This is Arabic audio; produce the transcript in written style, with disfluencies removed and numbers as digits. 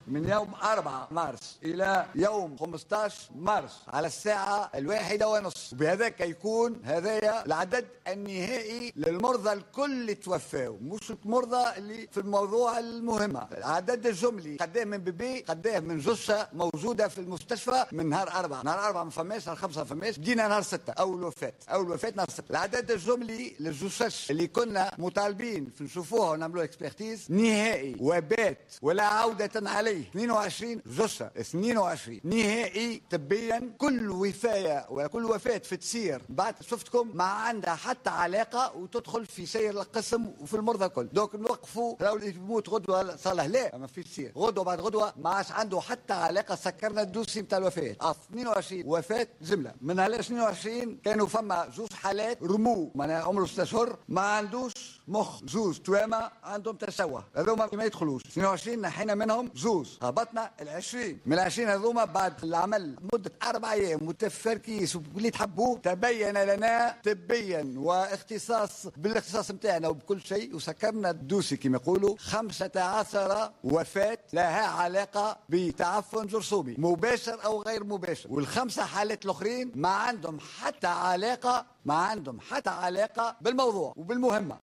من يوم 4 مارس إلى يوم 15 مارس على الساعة 1:30، وبهذاك يكون هذايا العدد النهائي للمرضى الكل اللي توفاوا، مش المرضى اللي في الموضوع المهمة. العدد الجملي قداه من بيبي، قداه من جثة موجودة في المستشفى من نهار 4، نهار 4 ما فماش، نهار 5 ما فماش، بدينا نهار 6 أول وفاة نهار 6. العدد الجملي للجثث اللي كنا مطالبين في نشوفوها ونعملوا اكسبرتيز نهائي وبات ولا عودة عليه 22 جثة، 22 نهائي طبيا. كل وفاة وكل وفاة في تسير بعد شفتكم ما عندها حتى علاقة وتدخل في سير القسم وفي المرضى الكل. دوك نوقفوا لو اللي يموت غدوة صالح لا ما في تسير، غدوة بعد غدوة ما عادش عنده حتى علاقة. سكرنا الدوسي نتاع الوفاة 22 وفاة جملة. من هال 22 كانوا فما جوج حالات رمو معناها عمره 6 أشهر ما عندوش مخ، جوج توامة عندهم تشوه، هذوما ما يدخلوش. 22 نحينا منهم جوج، هبطنا ال20. من ال20 هذوما بعد العمل مدة 4 أيام وتفركيس واللي تحبوه تبين لنا طبيا واختصاص بالاختصاص نتاعنا وبكل شيء، وسكرنا الدوسي كما يقولوا 15 وفاة لها علاقة بتعفن جرثومي مباشر أو غير مباشر، والخمسة حالات الأخرين ما عندهم حتى علاقة بالموضوع وبالمهمة.